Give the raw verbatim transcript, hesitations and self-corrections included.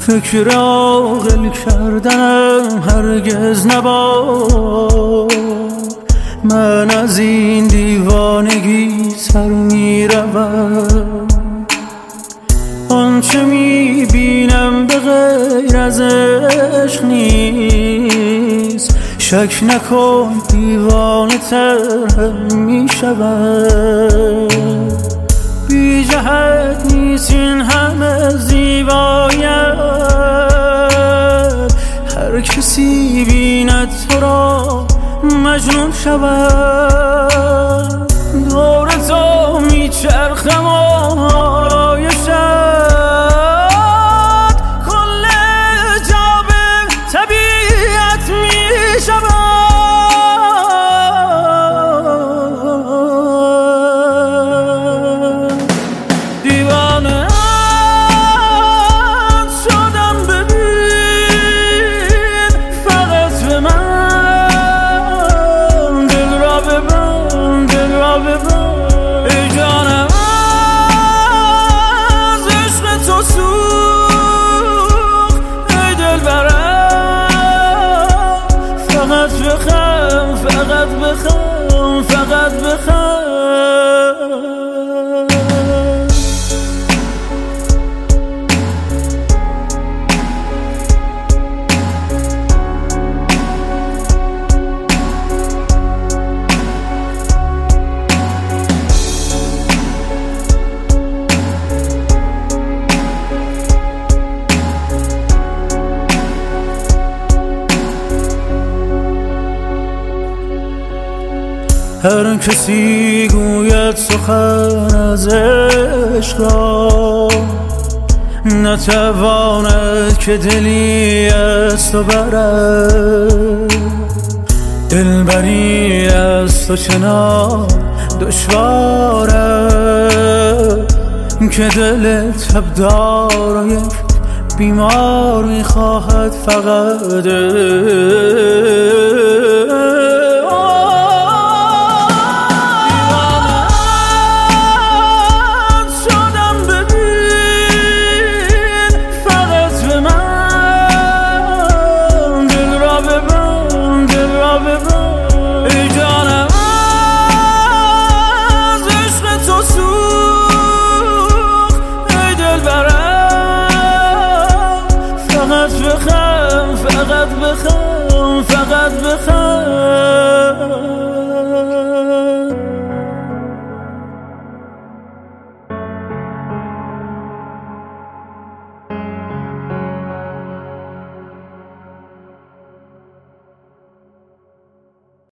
فکر عاقل کردنم هرگز نباد. من از این دیوانگی سر میروم، آنچه میبینم به غیر از عشق نیست. شک نکن دیوانه تر میشوم. بی جهت نیست این همه زیبایت، هر کسی بیند تو را مجنون شود. دور تو میچرخم آرایشت، کل جا به طبیعت میشود. دیوانه شدم ببین فقط به من، دل را ببن دل را ببن ای جانم. از عشق تو سوخت ای دلبرم، فقط بخم فقط بخم فقط بخم. هر کسی گوید سخن از عشق را، نتواند که دلی از تو برد. دلبری از تو چنان دشواره که دل تبدار و یک بیمار میخواهد فقط. ای جانم از عشق تو سوخت ای دلبرم، فقط بخم فقط بخم فقط بخم.